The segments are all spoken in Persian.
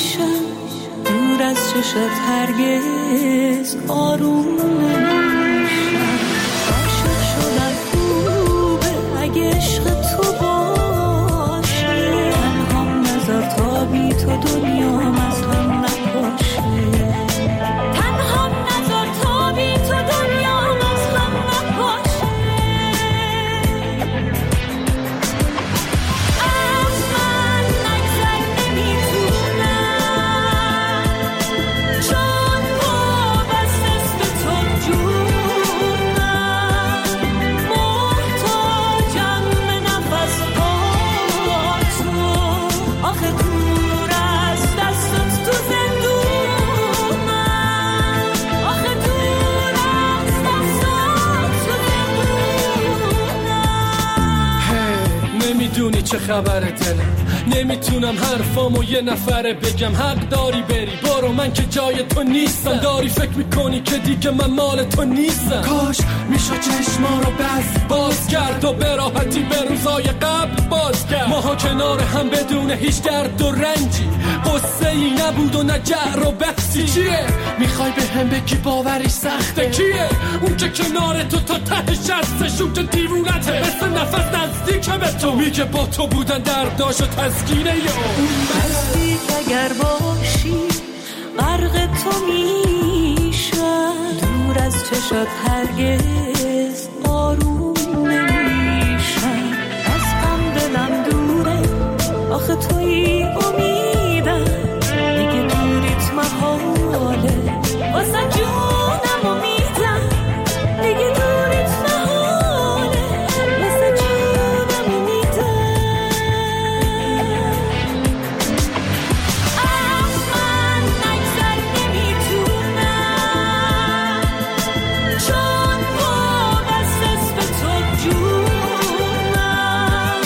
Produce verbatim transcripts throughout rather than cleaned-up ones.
میشم دور از چشت هرگز آروم نمیشم. عاشق شدن خوبه اگه عشق تو باشه، تنهام نذار تا بی تو دنیام از هم نپاشه. تنهام نذار تا بی تو دنیام از هم نپاشه. از من نگذر نمیتونم، چون وابسته‌ست به تو جونم. محتاجم به نفس با تو، آخه دور از دستت تو زندونم. آخه دور از دستت تو زندونم. نمیدونی چه خبره دلم، نمیتونم حرفامو یه نفره بگم. حق داری بری برو، من که جای تو نیستم. داری فکر میکنی که دیگه من مال تو نیستم. کاش میشد چشما رو بس باز کرد و به راحتی به روزای قبل باز کرد. ماها کنار هم بدون هیچ درد و رنجی، قصه ای نبود و نه جعر و بحثی. چیه میخوای به هم بگی باوریش سخته؟ کیه اون که کنار تو تا ته شسته؟ شوت دیوونته مثل نفس نزدیک به تو، میگه با تو بودن درداش و تسکینه یا اون مستی اگر باشی غرق تو میشم، دور از چشات هرگز آروم نمیشم. از غم دلم دوره آخه تویی امیدم، دیگه دوریت محاله واسه جونم امیدم. دیگه دوریت محاله واسه جونم امیدم. از من نگذر نمیتونم، چون وابسته‌ست به تو جونم.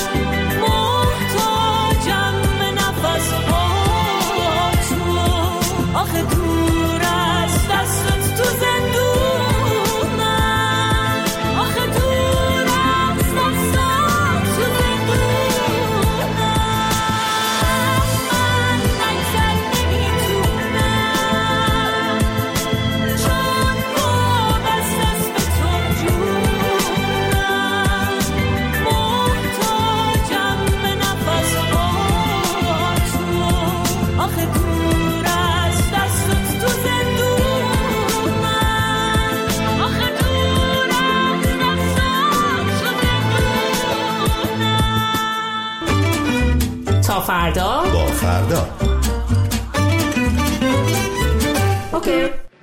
محتاجم به نفس با تو، آخه دور از دستت تو زندونم. آخه دور از دستت تو زندونم. از من نگذر نمیتونم، چون وابسته‌ست به تو جونم. محتاجم به نفس با تو، آخه دور از دستت تو زندونم. آخه دور از دستت تو زندونم. تا فردا با فردا. اوکی.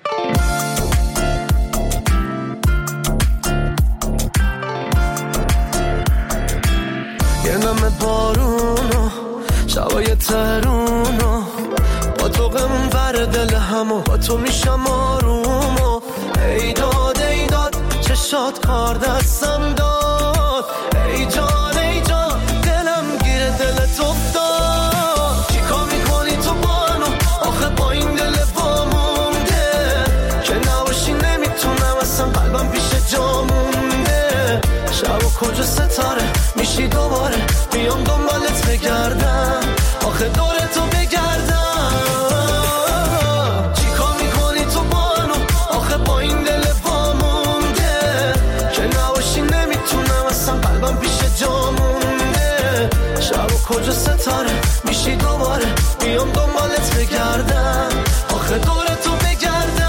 یه نم بارونو شبای ترونو، با تو غمون بر دل همو، با تو میشم آرومو. ای داد ای داد چشات کار دستم داد. ای جان ای جان دلم گیره دلت افتاد. چیکار میکنی تو بانو آخه با این دل وامونده، که نباشی نمیتونم اصلا قلبم پیش جا مونده. شب و کجا ستاره میشی دوباره، بیام دنبالت بگردم آخه دور تو بگردم. چیکار میکنی تو بانو آخه با این دل وامونده، که نباشی نمیتونم اصلا قلبم پیش جا مونده. شب و کجا ستاره میشی دوباره، بیام دنبالت بگردم آخه دور تو بگردم.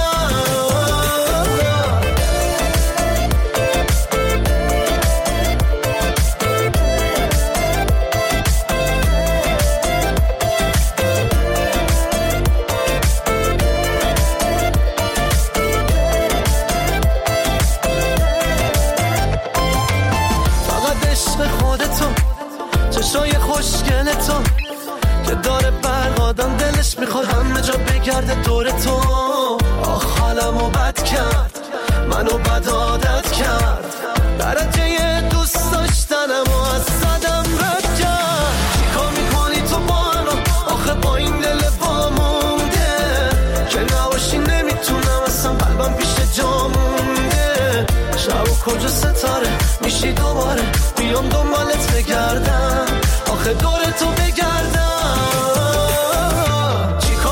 چشای خوشگل تو که داره برقادم، دلش میخواد همه جا بگرده دور تو. آخ حالمو بد کرد، منو بد عادت کرد، درجه دوست داشتنمو از صدم رد کرد. چیکار میکنی تو بانو آخه با این دل وامونده، که نباشی نمیتونم اصلا قلبم پیش جا مونده. شب و کجا ستاره میشی دوباره، بیام دنبالت بگردم آخه دور تو بگردم. چیکار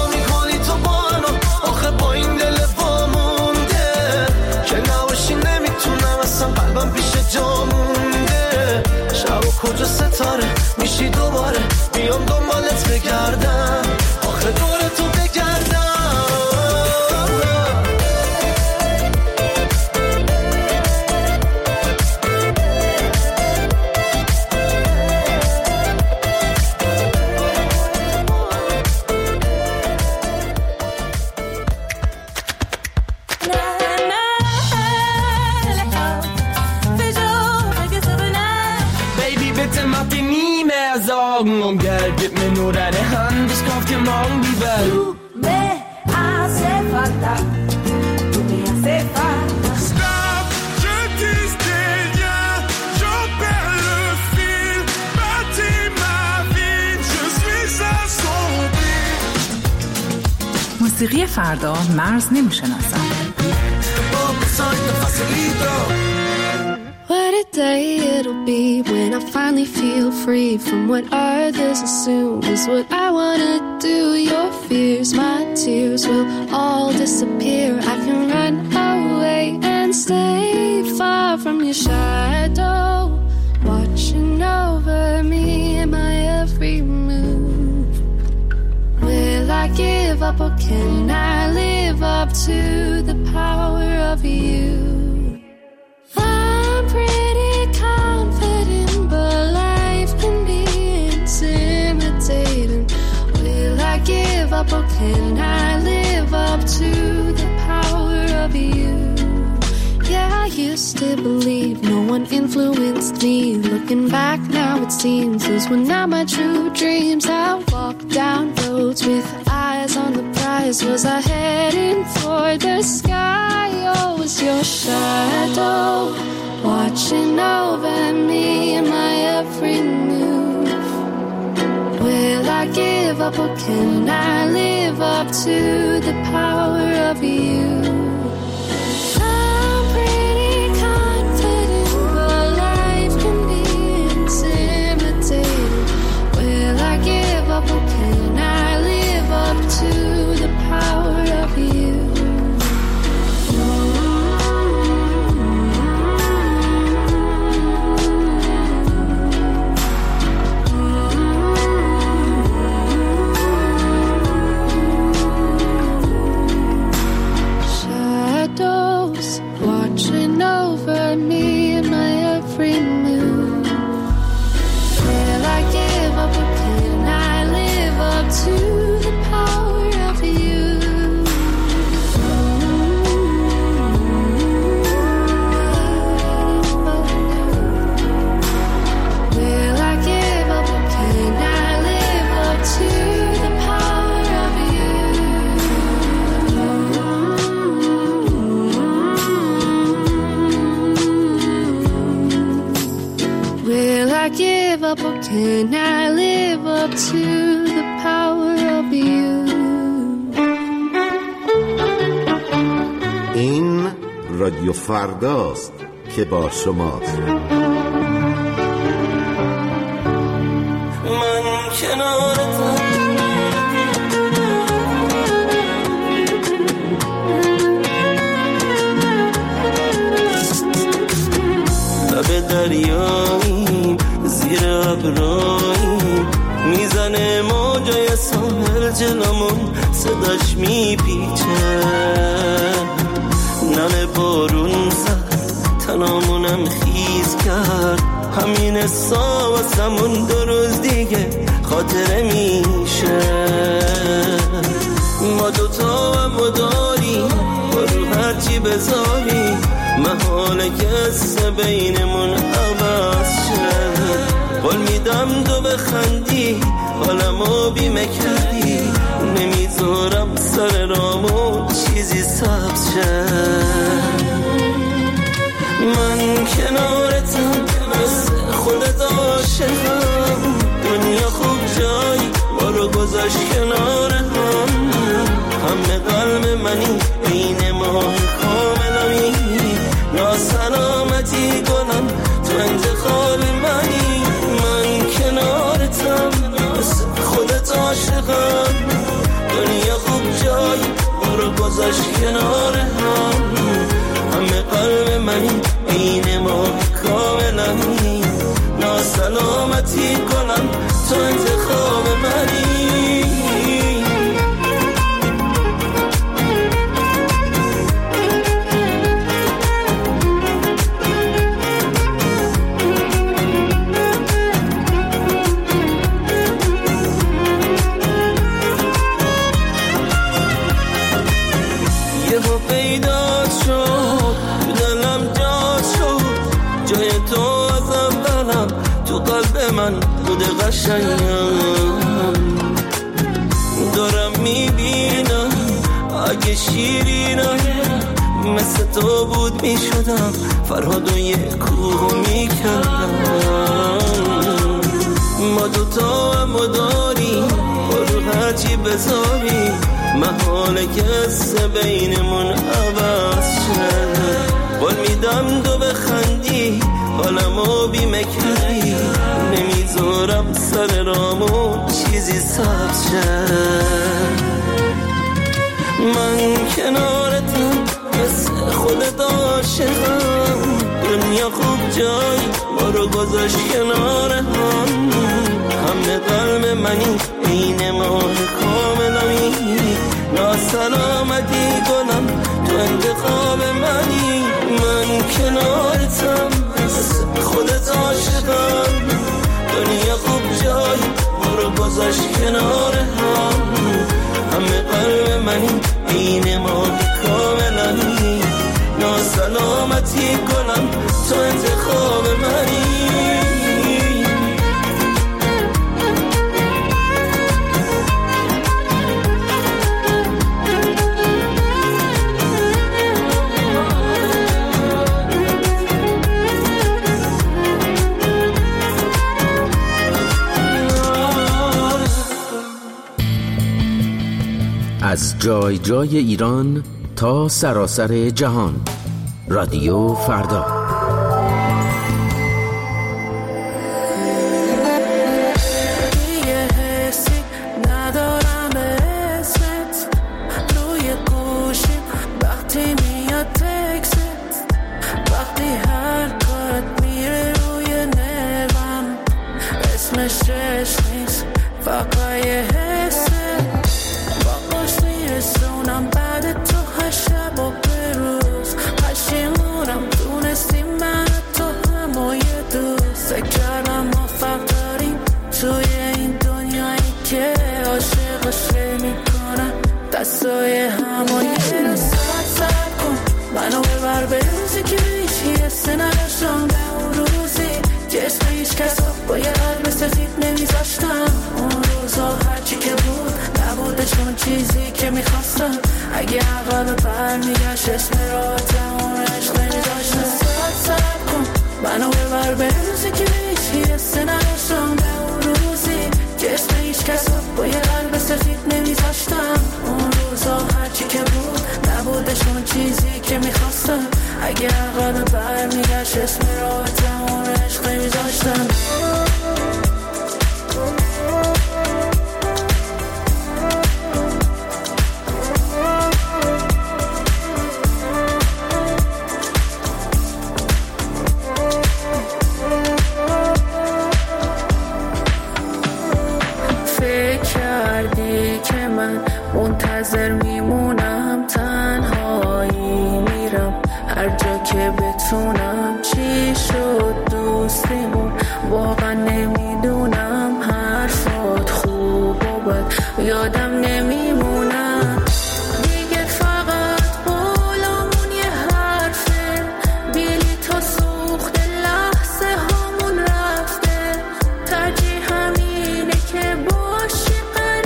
بیام دنبالت بگردم، آخه دور تو بگردم. Augen und Geld, gib mir nur deine Hand, ich kauf dir morgen die Welt. Du me hace falta, tu me hace falta. Stop, je dis rien, j'en perds le fil, bâtis ma vie, je suis assombri. موسیقی فردا مرز نمیشناسم. What a day it'll be when I finally feel free from what others assume is what I wanna do. Your fears, my tears will all disappear. I can run away and stay far from your shadow, watching over me in my every move. Will I give up or can I live up to the power of you? I'm pretty confident, but life can be intimidating. Will I give up or can I live up to the power of you? Yeah, I used to believe no one influenced me. Looking back now it seems those were not my true dreams. I walked down roads with eyes on the prize. Was I heading for the sky or was your shadow watching over me in my every move? Will I give up or can I live up to the power of you? I'm pretty confident, but life can be intimidating. Will I give up or can I live up to the power of you? Watching over me in my every move. Will I give up or can I live up to the power of you? Will I give up or can I live up to the power of you? Will I give up or can I live up to the power of you? این رادیو فرداست که با شماست. من کنارتم، لب دریاییم زیر ابراییم، میزنه موجای ساحل جلومون، صداش میپیچه، نم بارون زد تنامونم خیز کرد، همین حسا واسمون دو روز دیگه خاطره میشه. ما دوتا هم داریم با رو هرچی بذاریم، محاله کسه بینمون عوض شد. قول میدم تو بخندی حالمو بیمه کردی، نمیذارم سر رامون چیزی سبز شد. من کنارتم مثل خودت عاشقم، دنیا خوب جایی بارو گذاشت کنار هم، همه قلب منی این ماه کاملمی، ناسلامتی کنم تو انتخاب منی. من کنارتم مثل خودت عاشقم، دنیا خوب جایی بارو گذاشت کنار هم، همه قلب منی این ما کاملمی، ناسلامتی کنم تو انتخاب قشنگم دارم میبینم اگه شیرینای مثل تو بود میشدم فرهادو یه کوه میکردم ما دوتا هم داریم برو هرچی بذاری محاله کسه بینمون عوض شد قول میدم دو بخندی حالمو بیمه کردی نمیذارم سر رامون چیزی سبز شد من کنارتم مثل خودت عاشقم دنیا خوب جای ما رو گذاشت کنار هم همه قلب منی این ماه کاملمی ناسلامتی گلم تو انتخاب منی من کنارتم مثل خودت عاشقم دنیا خوب جای ما رو گذاشت کنار هم همه قلب منی این ماه کاملمی ناسلامتی گلم تو انتخاب منی از جای جای ایران تا سراسر جهان رادیو فردا دستای همایی رو ساعت ساعت کن منو ببر به روزی که هیچ حسی نداشتم به اون روزی جسم هیچ کس با یه قلب سفید نمیذاشتم اون روزا هرچی که بود نبوده چون چیزی که میخواستم اگه عقب برمیگشت اسم راحتم اون عشق نمیذاشتم ساعت ساعت کن منو ببر به روزی که هیچ حسی نداشتم به اون روزی جسم هیچ کس با یه قلب سفید نمیذاشتم اون روزا هرچی که بود نبودشون چیزی که میخواستم اگه عقب برمیگشت اسم راحتم اون عشق نمیذاشتم منتظر میمونم تنهایی میرم هر جا که بتونم چی شد دوستیمون واقعا نمیدونم حرفات خوب و بد یادم نمیمونم دیگه فقط قولمون یه حرفه بیلی تا سوخت لحظه هامون رفته ترجیح همینه که باشی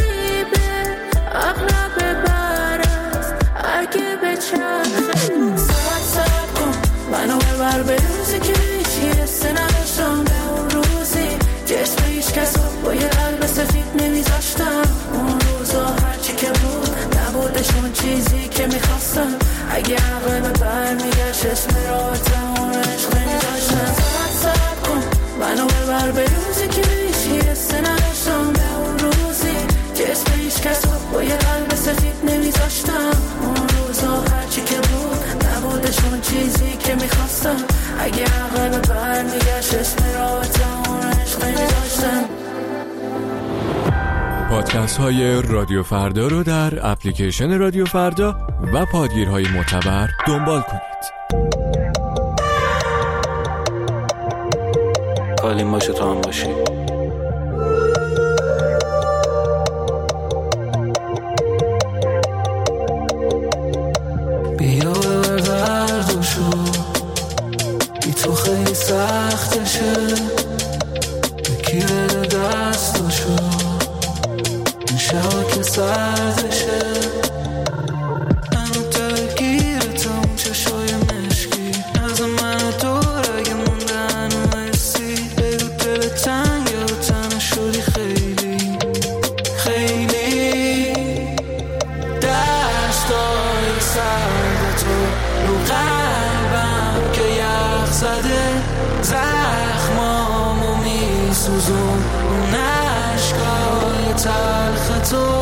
اغلب برست اگه بچرخه ساعت ساعت کن منو ببر به روزی که هیچی حسی نداشتم به اون روزی جسم هیچ کس با یه قلب سفید نمیذاشتم اون روزا هرچی که بود نبودشون چیزی که میخواستم اگه عقب برمیگشت اسم راحتم اون عشق نمیذاشتم ساعت ساعت کن منو ببر به روزی که هیچی حسی نداشتم به اون روزی جسم هیچ کس با یه قلب سفید نمیذاشتم اون روزا هرچی که بود نبودشون چیزی که میخواستم اگه عقب برمیگشت اسم راحتم اون عشق نمیذاشتم پادکست های رادیو فردا رو در اپلیکیشن رادیو فردا و پادگیرهای معتبر دنبال کنید. حالیم باشه تو هم باشی. بیا بردوشو بی تو خیلی سختشه یکی بده دست که سردشه منو دلگیرتم چشای مشکی از من و دور اگه موندن و حسی بگو دل تنگ یا تنه شدی خیلی خیلی دستای سرد تو رو قلبم که یخ زده زخمامو میسوزون اون عشقای تلخ تو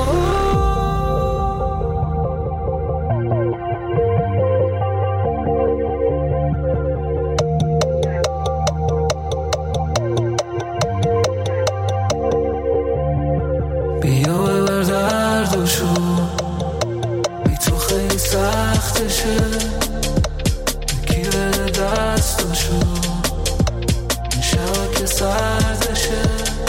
بیا ببر دردشو بی تو خیلی سختشه یکی بده دستشو این شبا که سردشه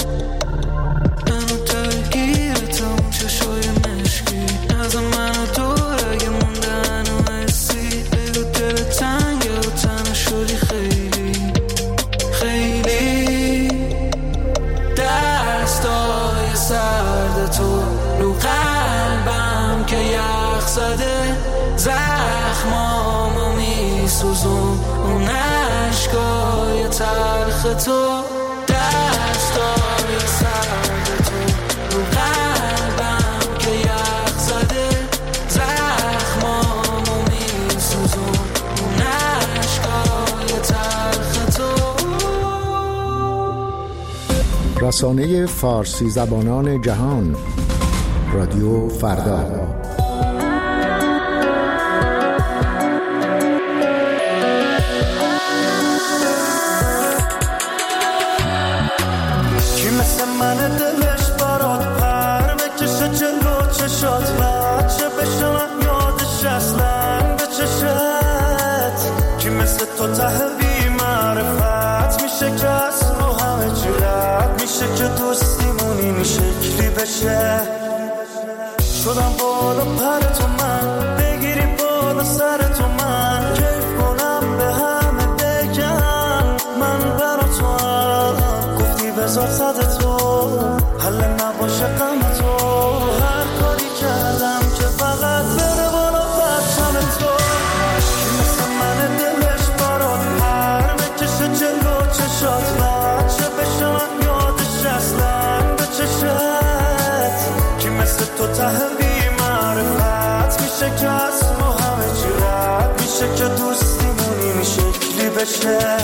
منو دلگیرتم چشای مشکی از منو دور اگه موندن و حسی بگو دل تنگ یا تنه شدی خیلی خیلی دستای سرد تو رو قلبم که یخ زده زخمامو میسوزون اون عشقای تلخ تو دستای سرد تو رو قلبم که یخ زده زخمامو میسوزون اون عشقای تلخ تو. رسانه فارسی زبانان جهان رادیو فردا. کی مثل من دلش برات پر بکشه جلو چشات بچه بشه من یادش اصلا به چشت کی مثل تو ته بی معرفت میشه که از رو همه چی رد میشه که دوستیمون این شکلی بشه شدم بالا پر تو من بگیری بالا سر تو من کیف کنم به همه بگم من برا تو هم گفتی بذار صد تو حل نباشه غم تو هر کاری کردم که فقط بره بالا پرچم تو کی مثل من دلش برات پر بکشه جلو چشات بچه بشه من یادش اصلا به چشت کی مثل تو ته بی معرفت میشه که از ما همه چی رد میشه که دوستیمون این شکلی بشه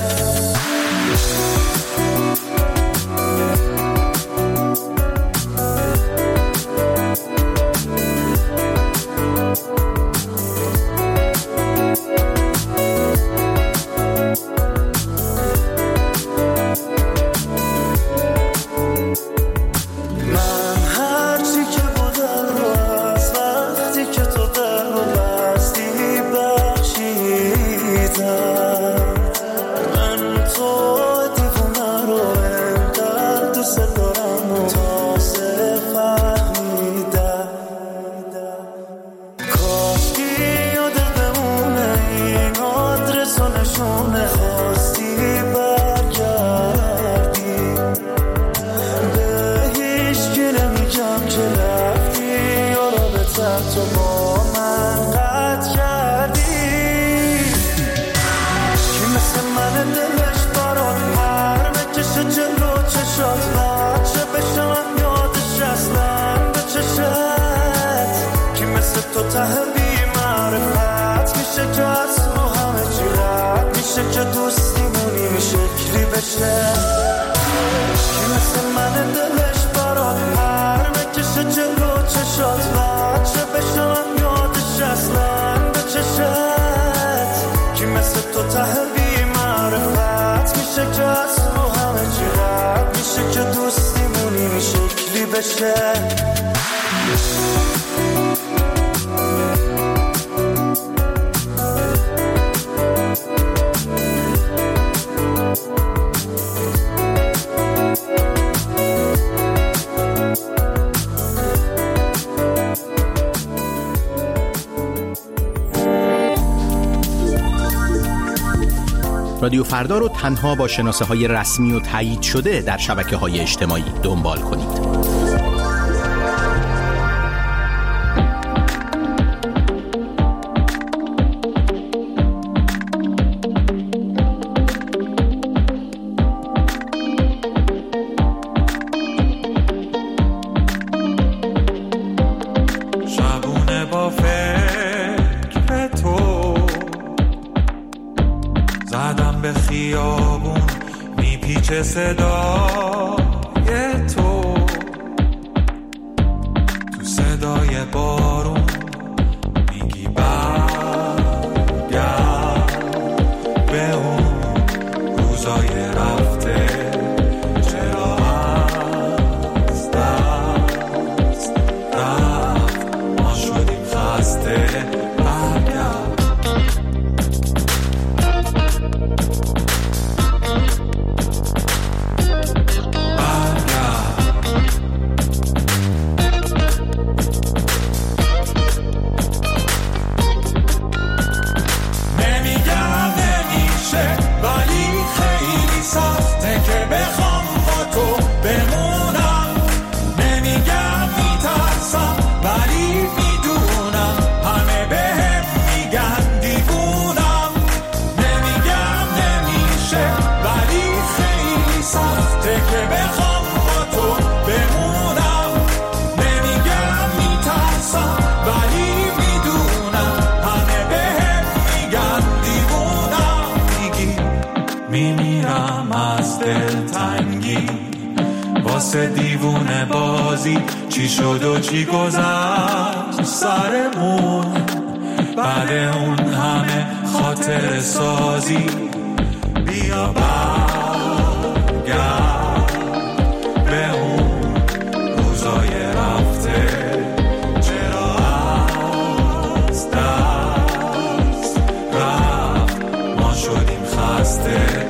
رادیو فردا رو تنها با شناسه های رسمی و تایید شده در شبکه های اجتماعی دنبال کنید. با فکر تو زدم به خیابون میپیچه صدای تو تو صدای بارون میگی برگرد به اون روزای رفته چرا از دست رفت ما شدیم خسته برگرد واسه دیوونه بازی چی شد و چی گذشت سرمون بعد اون همه خاطر سازی بیا برگرد به اون روزای رفته چرا از دست رفت ما شدیم خسته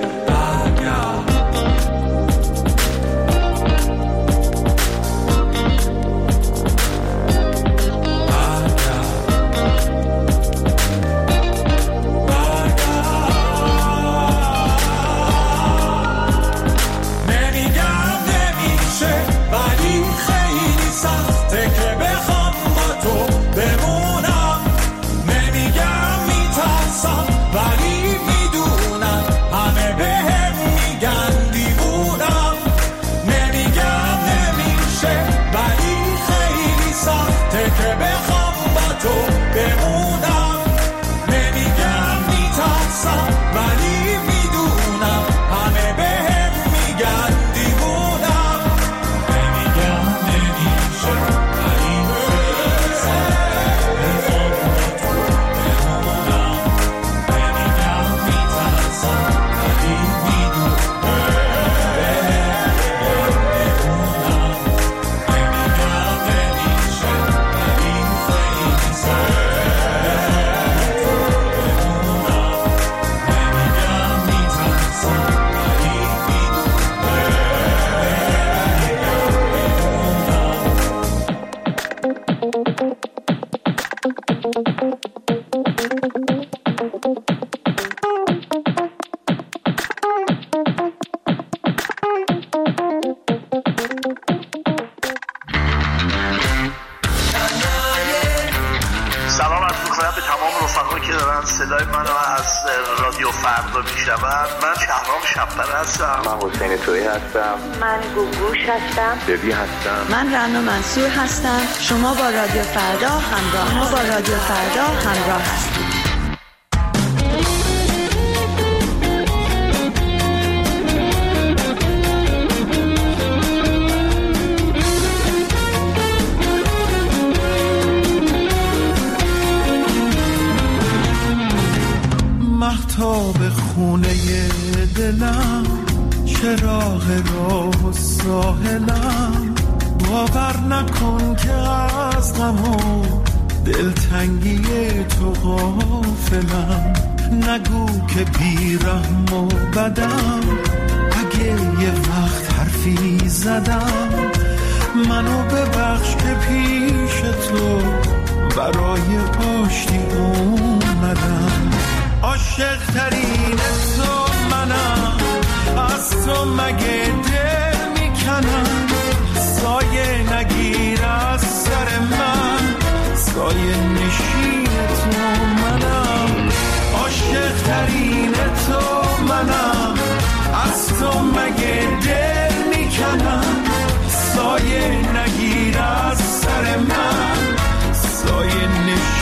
صدای منو از رادیو فردا میشنون. من شهرام شب‌پره هستم. من حسین تویی هستم. من گوگوش هستم. ببی هستم. من رنا منصور هستم. شما با رادیو فردا همراه شما با رادیو فردا همراه هستید. مهتاب خونه دلم چراغ راه و ساحلم باور نکن که از غم و دلتنگی تو غافلم نگو که بیرحم و بدم اگه یه وقت حرفی زدم منو ببخش که پیش تو برای آشتی اومدم عاشق ترین تو منم از تو مگه دل میکنم سایه نگیر از سر من سایه نشین تو منم عاشق ترین تو منم از تو مگه دل میکنم سایه نگیر از سر من سایه نشین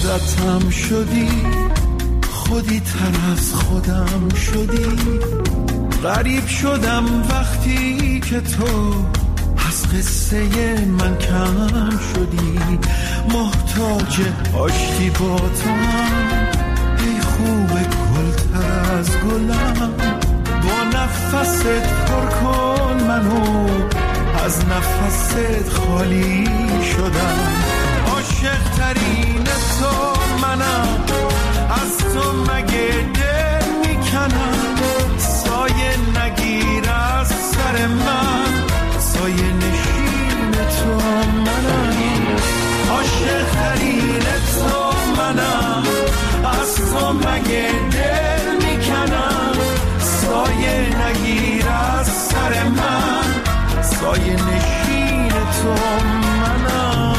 عادتم شدی، خودی تر از خودم شدی. غریب شدم وقتی که تو از قصه من کم شدی. محتاج آشتی با تو هم، ای خوب گلتر از گلم. با نفست پر کن منو، از نفست خالی شدم. عاشق ترین تو منم، از تو مگه دل میکنم. سایه نگیر از سر من، سایه نشین تو منم. عاشق ترین تو منم، از تو مگه دل میکنم. سایه نگیر از سر من، سایه نشین تو منم.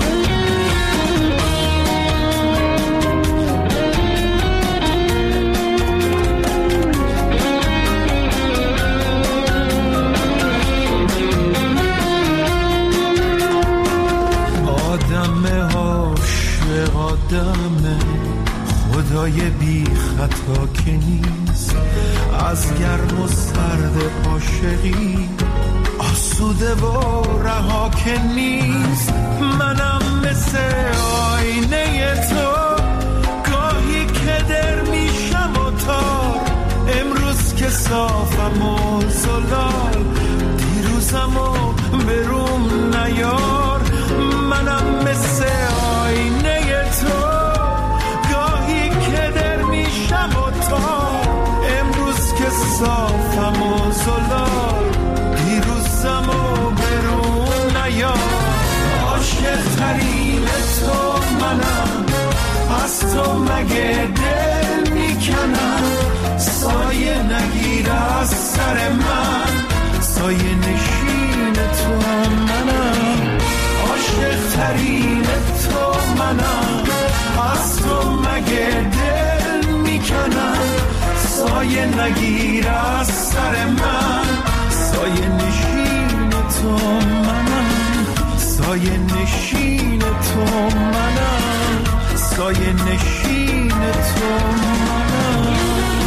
آدم عاشق آدم، خدای بی خطا که نیست. از گرم و سرد عاشقی آسوده و رها که نیست. منم مثل آینه تو، گاهی که در میشم و تار. امروز که صافم و زلال، دیروزم و بروم نیار. منم مثل آینه تو، گاهی که در میشم و تار. امروز که صافم و زلال، دیروزم و برون نیار. عاشق ترین تو منم، از تو مگه دل میکنم. سایه نگیر از سر من، سایه نشین تو منم. عاشق ترین تو منم، از تو مگه دل میکنم. سایه نگیر از سر من، سایه نشین تو منم. سایه نشین تو منم، سایه نشین تو منم.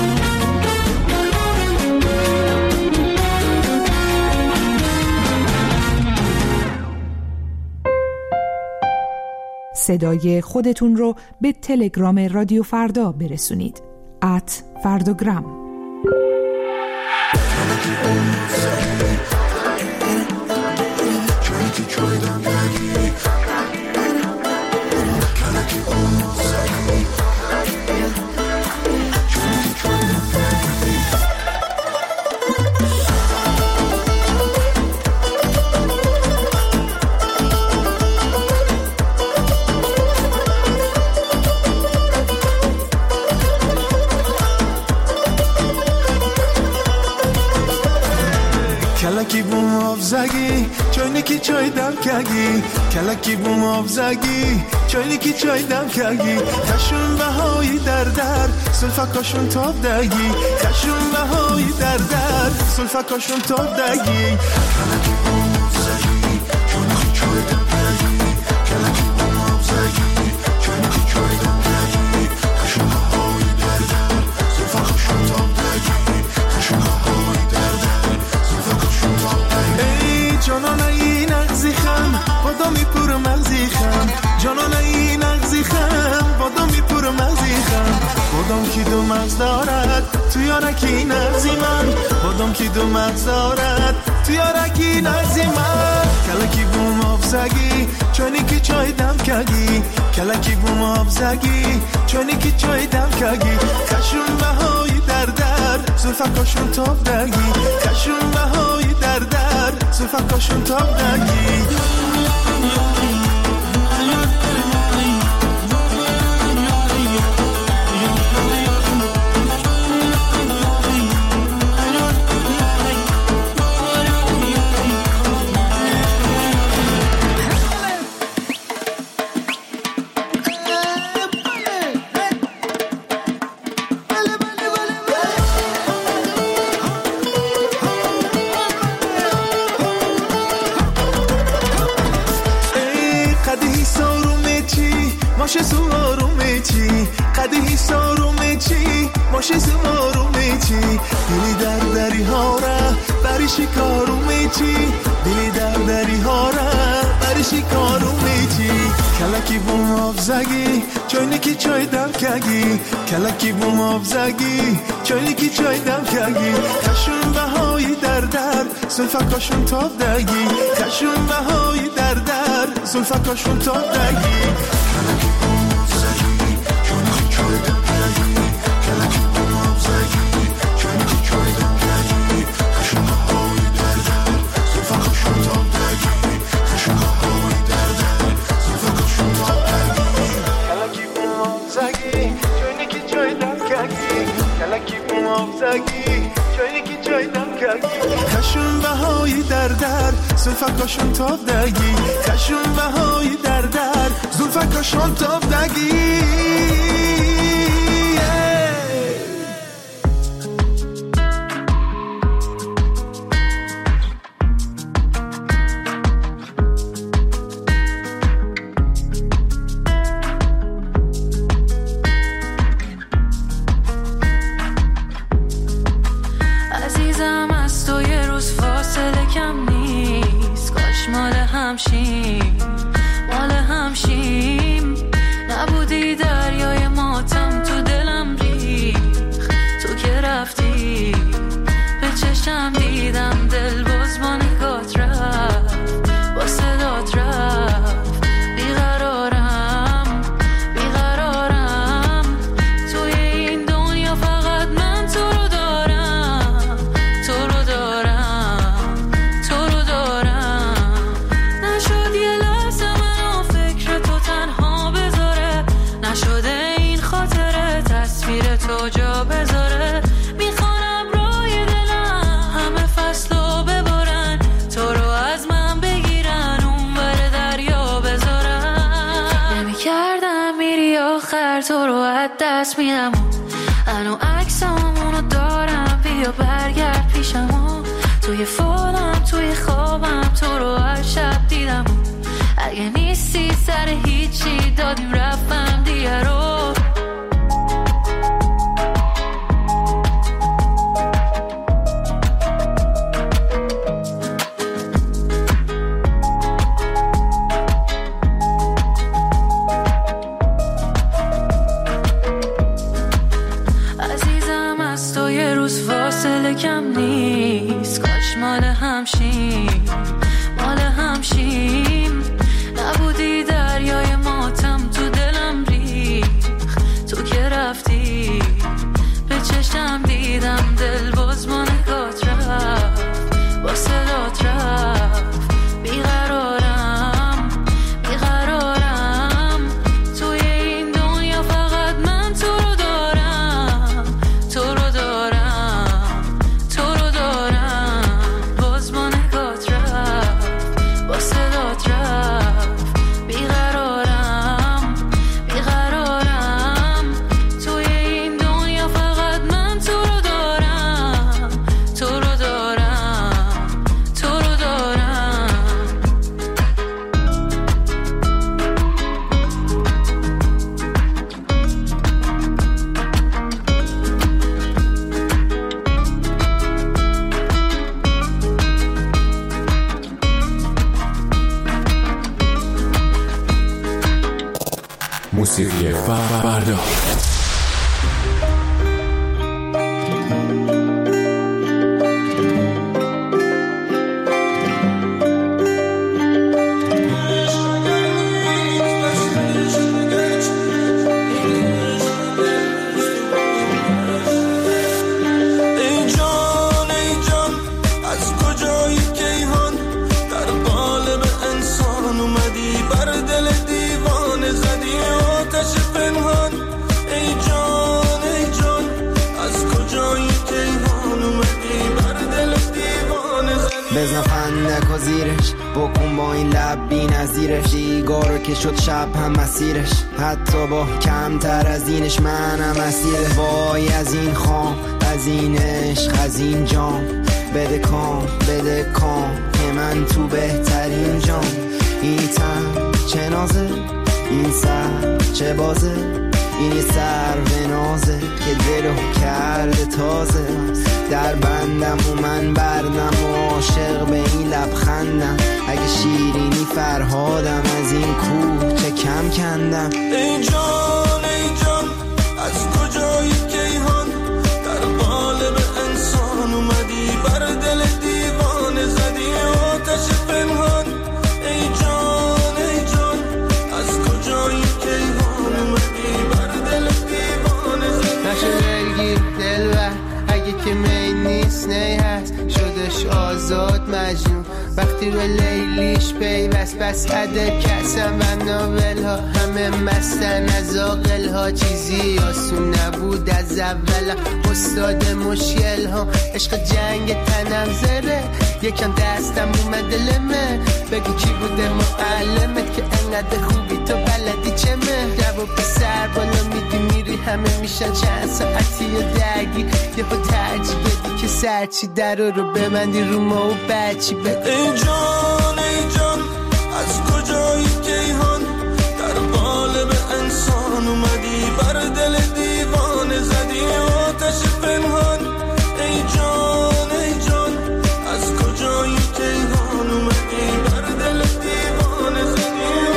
صدای خودتون رو به تلگرام رادیو فردا برسونید. ات فرداگرام. کلکی بوم آب زگی چای نکی چای دم کگی. کلکی بوم آب زگی چای نکی چای دم کگی. خشون بهایی در در سلفکاشون تاب دگی. خشون بهایی در در سلفکاشون تاب دگی. کلکی بوم آب زگی چای نکی چای دم کگی. کلکی بوم آب زگی چای نکی چای دم کگی. خشون بهایی در در سلفکاشون تاب دگی. خشون بهایی در در سلفکاشون تاب دگی. ای جانان ای نغزی خم بادامی پور مغزی خم. جانان ای نغزی خم بادامی پور مغزی خم. بادام کی دو مغز دارد تو یارکی نغزی من. بادام کی دو مغز دارد تو یارکی نغزی من. کلکی بوم آب زگی چانی کی چای دم کگی. کلکی بوم آب زگی چانی کی چای دم کگی. خشون بهایی در در زلفکاشون تاب دگی. خشون بهایی در در زلفکاشون تاب دگی. ماشه سوارو میچی قدهی سارو میچی ماشه سوارو میچی دلی در دری ها را بری شکارو میچی دلی در دری ها را بری شکارو میچی کلکی بوم آفزگی چاینکی چای دم کگی کلکی بوم آفزگی چاینکی چای دم کگی کشون بهایی در در زلفکاشون تاب دگی کشون بهایی در در زلفکاشون تاب دگی کلکی بوم آفزگی چاینکی چای دم کگی کلکی بوم آفزگی چاینکی چای دم کگی کشون بهایی در در زلفکاشون تاب دگی کشون بهایی در در زلفکاشون تاب دگی کلکی بوم آفزگی چاینکی چای دم کگی کلکی بوم آفزگی چاینکی چای دم کگی کشون بهایی در در زلفکاشون تاب دگی کشون بهایی در در زلفکاشون تاب دگی عزیزم از تو یه روز فاصله کم نیست کاش مال همشیم مال همشیم نبودی دریای ماتم تو دلم ریخ تو که رفتی به چشم دیدم دل باز با نگات رفت با صدات رفت بیقرارم بیقرارم توی این دنیا فقط من تو رو دارم تو رو دارم تو رو دارم نشد یه لحظه منو فکر تو تنها بذاره نشده این خاطره تصویر تو جا بذاره میخوانم روی دلم همه فصلو ببارن تو رو از من بگیرن اون بر دریا بذارن نمیکردم میری آخر تو رو از دست میدم انو عکسامونو دارم بیا برگرد پیشم توی فالم توی خوابم تو رو از شب دیدم اگه نیستی سر هیچی دادیم رفتم دیگه رو عزیزم از تو یه روز فاصله کم نیست کاش مال همشیم مال همشیم نبودی دریای ماتم تو دلم ریخ تو که رفتی به چشم دیدم دل باز با نگات رفت با صدات رفت بیقرارم بیقرارم توی این دنیا فقط من تو رو دارم تو رو دارم تو رو دارم باز با نگات رفت با صدات رفت بیقرارم بیقرارم توی این دنیا فقط من تو رو دارم تو رو دارم تو رو دارم موسیقی فردا ای جان ای جان از کجایی کیهان در قالب انسان اومدی بر دل دیوانه زدی آتش پنهان ای جان ای جان از کجایی کیهان اومدی بر دل دیوانه زدی بزن فندک و زیرش بکن با این لب بی نظیرش دیگارو که شد شب هم مسیرش حتی با کمتر از اینش منم اسیره وای از این خام از این عشق از این جام بده کام بده کام که من تو بهترین جام این تن چه نازه این سر چه بازه این یه سر و نازه که دلو کرده تازه در بندم و من بردم و عاشق به این لبخندم اگه شیرینی فرهادم از این کوه چه کم کندم ای جان ای جان از کجایی کیهان در قالب انسان اومدی بر دل دیوانه زدی آتش پنهان ای جان ای جان از کجایی کیهان اومدی بر دل دیوانه زدی نشه دلگیر دلبر اگه که می نیست نی هست شدش آزاد مجنون وقتی به لیلیش پیوست بس عده کسم و ناول ها همه مستن از آقل ها چیزی آسون نبود از اول استاد مشکل ها عشق جنگ تنم زره یکم دستم اومده لمه بگو کی بوده معلمت که انقدر خوبی تو بلدی چمه جواب پسر بالا میدی میری همه میشن چند ساعتی و درگیر یه با ترجیح بدی که سرچی در رو ببندی رو ما و بچی بدی ای جان ای جان از کجایی کیهان در قالب انسان اومدی بر دل دیوانه زدی آتش پنهان ای جان ای جان از کجایی کیهان اومدی بر دل دیوانه زدی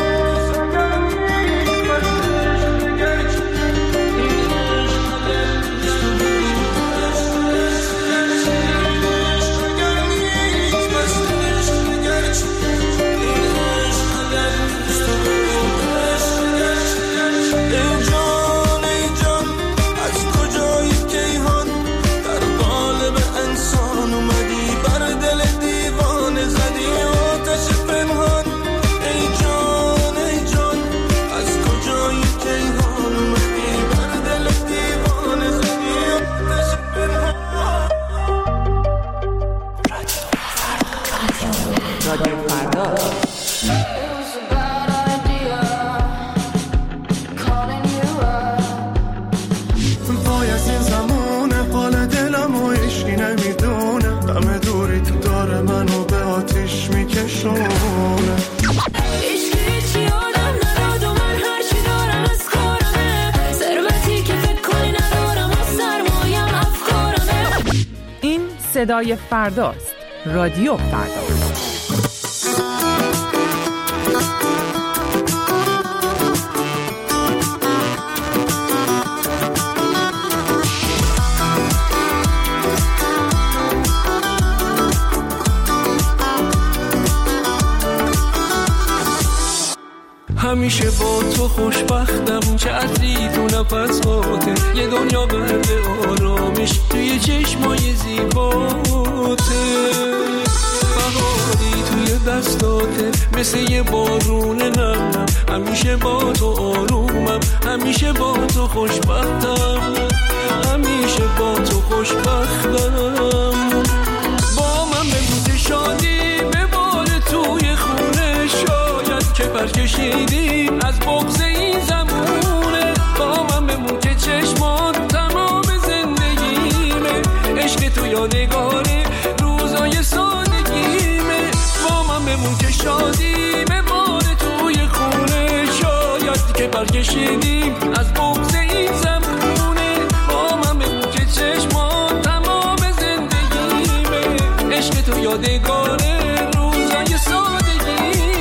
صدای فرداست. رادیو فردا. همیشه با تو خوشبختم چه عطری تو نفس هاته یه دنیا برد آرامش توی چشمای زیباته بهاری توی دستاته مثل یه بارون نرمم همیشه با تو آرومم همیشه با تو خوشبختم همیشه با تو خوشبختم با من به شادی بباره توی خونه شاید که پرکشیدیم از بغض این زمونه با من بمون که چشمان تمام زندگیمه عشق تو یادگاره روزای سادگیمه با من بمون که شادی بباره توی خونه شاید که پرکشیدیم از بغض این زمونه با من بمون که چشمان تمام زندگیمه عشق تو یادگاره روزای سادگیمه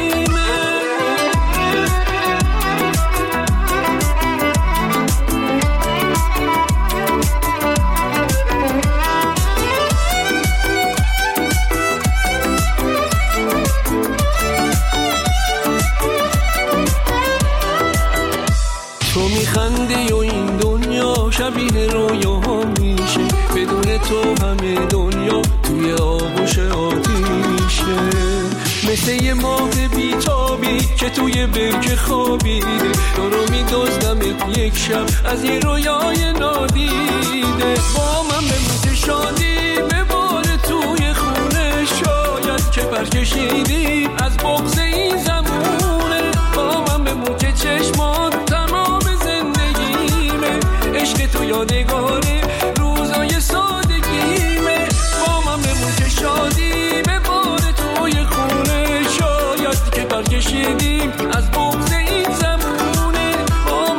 میخندی و این دنیا شبیه رویاها میشه بدون تو همه دنیا توی آغوش آتیشه مثل یه ماه بیتابی که توی برکه خوابیده تو رو میدزدمت یک شب از این رویای نادیده با من بمون شادی بباره توی خونه شاید که پرکشیدیم از بغض این زمونه با من بمون که چشمان تمام زندگیمه عشق تو یادگاره روزای سادگیمه با من بمون که شادی بباره توی خونه شاید که پرکشیدیم از بغض این زمونه با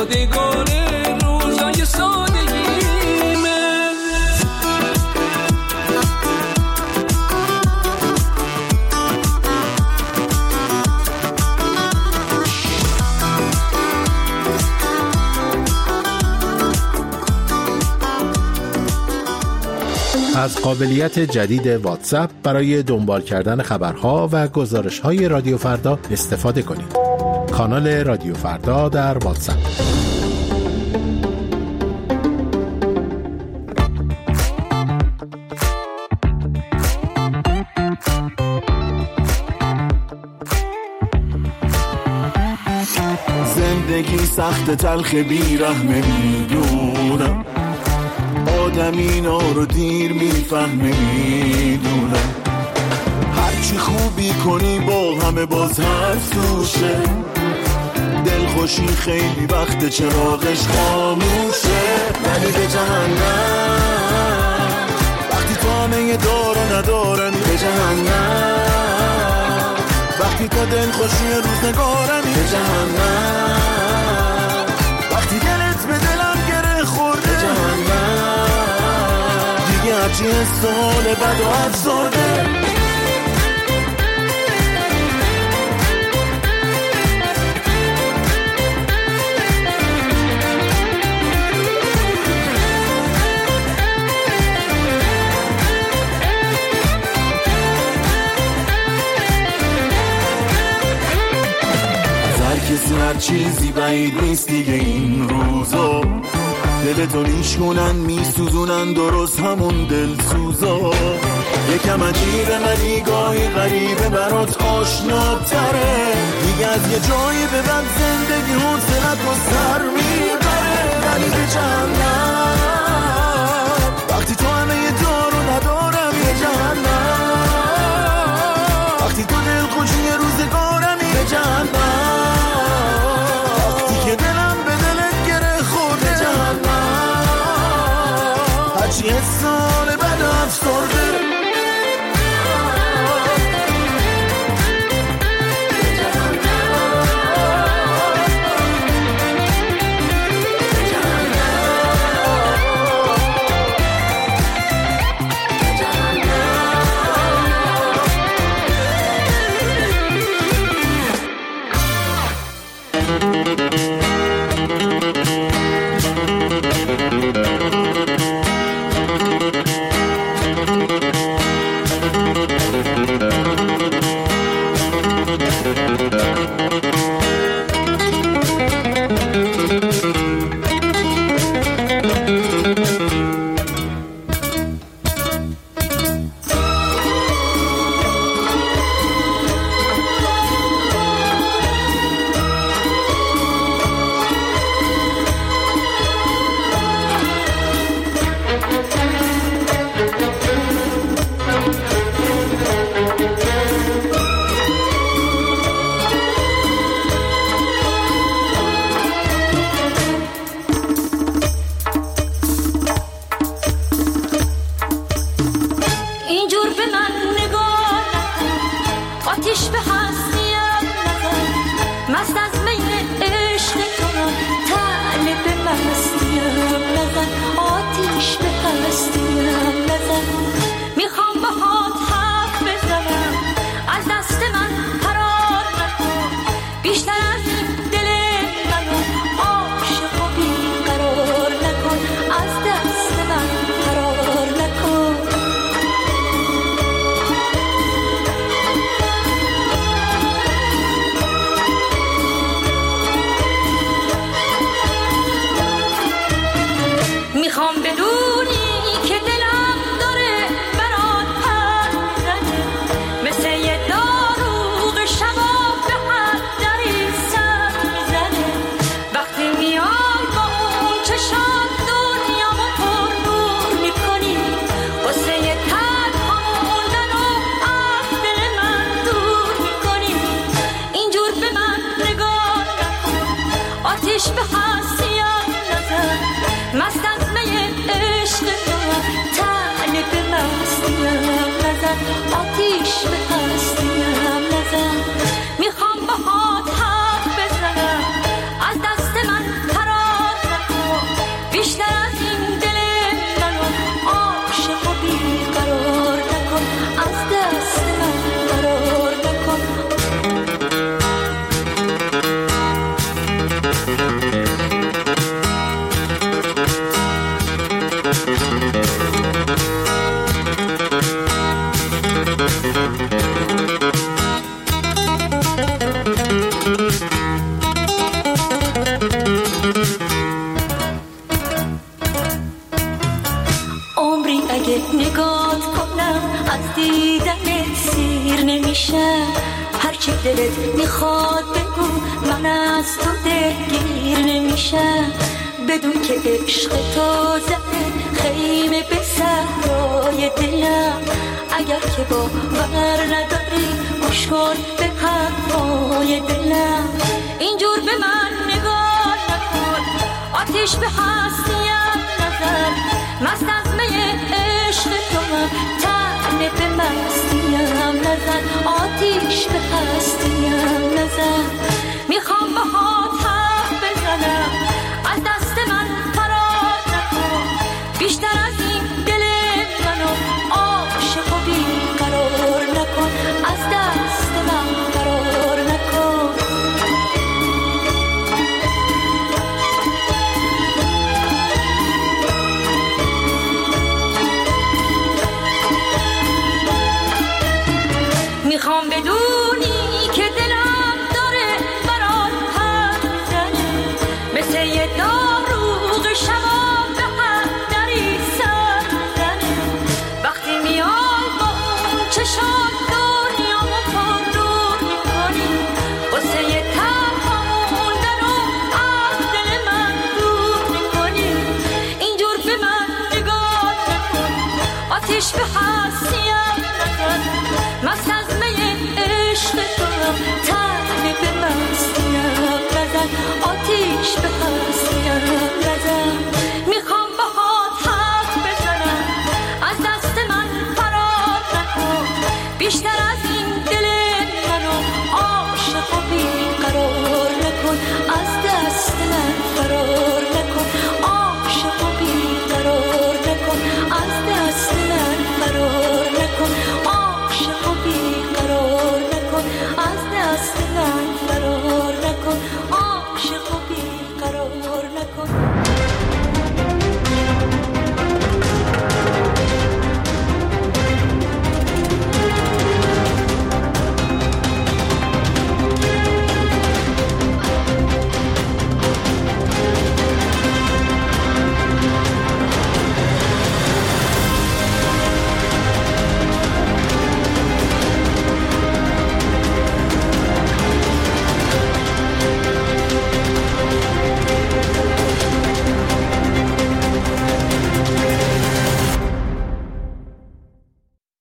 یادگار روزای سادگیمه. از قابلیت جدید واتساپ برای دنبال کردن خبرها و گزارش‌های رادیو فردا استفاده کنید. کانال رادیو فردا در واتساپ. زندگی سخت تلخ بیرحمه میدونم، آدم اینا رو دیر میفهمه میدونم، هرچی خوبی کنی با همه باز حرف توشه، دلخوشی خیلی وقت چراغش خاموشه، ولی به جهنم وقتی تو همه دار و ندارمی، به جهنم وقتی تو دلخوشی روزگارمی، به جهنم وقتی دلت به دلم گره خورده، به جهنم دیگه هرچی سال بد و افسرده. کسی هر چیزی بعید نیست دیگه این روزا، دلتو نیشونن میسوزونن درست همون دلسوزا، یکم عجیبه ولی گاهی غریبه برات آشناتره، دیگه از یه جایی به بعد زندگی حوصلت رو سر میبره، ولی به جهنم وقتی تو همه یه دارو ندارم، به جهنم وقتی تو دلخوشی روزگارمی، به جهنم هرچی سال بعد افسرده. میخوام باهات حرف بزنم، از دست من فرار یاد کنم از دیدنت سیر نمیشم. هرچی دلت میخواد بگو من از تو دلگیر نمیشم. بدون که عشق تو زده خیمه به صحرای دلم. اگر که باور نداری گوش کن به حرفای دلم. اینجور به من نگاه نکن آتیش به هستیم نزن. مست از می عشق تو هم تنه به مستیم نزن. آتیش به هستیم نزن. میخوام با هات حرف بزنم از دست من فرار نکن. بیشتر از این دل منو عاشق و بیقرار نکن. از دست من فرار نکن. میخوام بدونی که دلم داره برات حرف میزنه. مثل یه داروغ شبا به هر دری سر میزنه. وقتی میای با اون چشات دنیامو پرنور میکنی. واسه یه تنها موندن و از دل من دور میکنی. اینجور به من نگاه نکن آتیش به هر